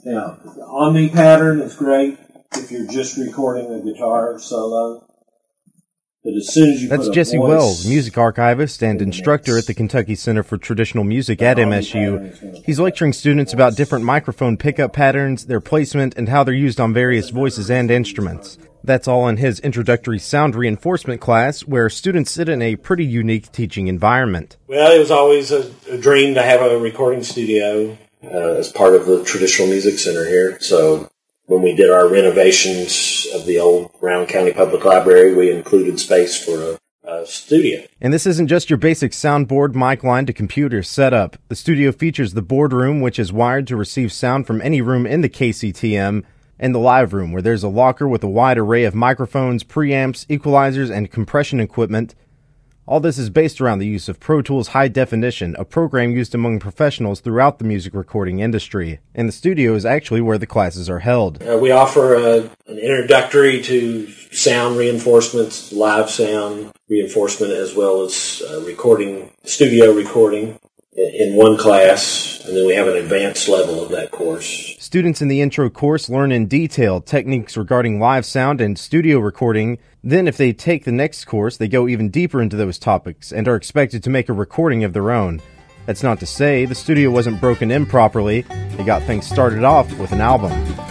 Now, the Omni pattern is great if you're just recording a guitar solo. But as soon as you That's Jesse Wells, music archivist and instructor at the Kentucky Center for Traditional Music at MSU. He's lecturing students about different microphone pickup patterns, their placement, and how they're used on various voices and instruments. That's all in his introductory sound reinforcement class, where students sit in a pretty unique teaching environment. Well, it was always a dream to have a recording studio as part of the Traditional Music Center here. So when we did our renovations of the old Round County Public Library, we included space for a studio. And this isn't just your basic soundboard, mic line to computer setup. The studio features the boardroom, which is wired to receive sound from any room in the KCTM, and the live room, where there's a locker with a wide array of microphones, preamps, equalizers, and compression equipment. All this is based around the use of Pro Tools High Definition, a program used among professionals throughout the music recording industry. And the studio is actually where the classes are held. We offer an introductory to sound reinforcements, live sound reinforcement, as well as studio recording in one class, and then we have an advanced level of that course. Students in the intro course learn in detail techniques regarding live sound and studio recording. Then if they take the next course, they go even deeper into those topics and are expected to make a recording of their own. That's not to say the studio wasn't broken in properly. They got things started off with an album.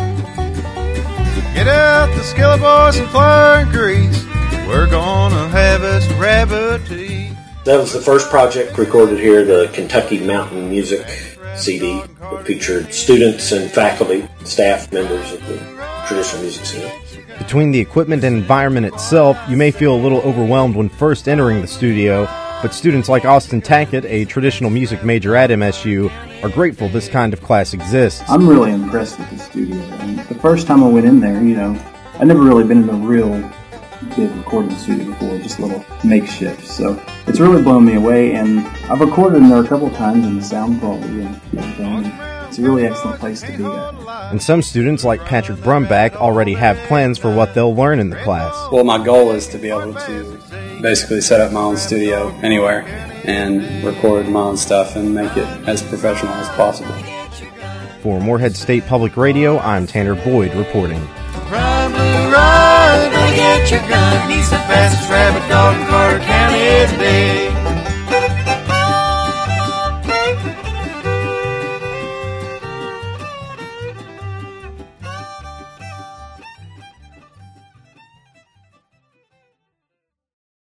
Get out the skillet, boys, and flour and grease. We're gonna have us a rabbit tea. That was the first project recorded here, the Kentucky Mountain Music CD, that featured students and faculty, staff members of the Traditional Music Center. Between the equipment and environment itself, you may feel a little overwhelmed when first entering the studio, but students like Austin Tackett, a traditional music major at MSU, are grateful this kind of class exists. I'm really impressed with the studio. And the first time I went in there, I'd never really been in a real big recording studio before, just a little makeshift. So it's really blown me away, and I've recorded in there a couple of times, and the sound quality and everything. It's a really excellent place to be at. And some students, like Patrick Brumback, already have plans for what they'll learn in the class. Well, my goal is to be able to basically set up my own studio anywhere and record my own stuff and make it as professional as possible. For Morehead State Public Radio, I'm Tanner Boyd reporting. Run, blue, run, better get your gun. He's the fastest rabbit dog in Carter County today.